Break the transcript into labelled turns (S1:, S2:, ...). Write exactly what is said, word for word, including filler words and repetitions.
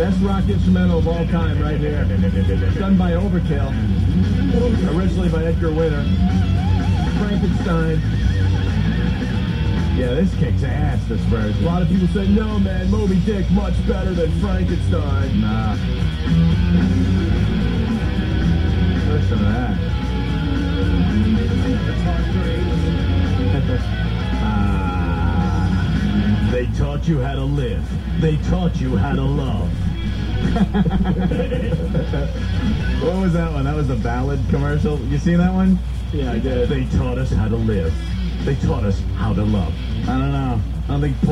S1: Best rock instrumental of all time right here. Done by Overkill. Originally by Edgar Winter. Frankenstein.
S2: Yeah, this kicks ass, this version.
S1: A lot of people say, no, man, Moby Dick much better than Frankenstein.
S2: Nah. Listen to that. Ah, they taught you how to live. They taught you how to love. What was that one? That was a ballad commercial. You seen that one?
S1: Yeah, I did.
S2: They taught us how to live. They taught us how to love. I don't know. I don't think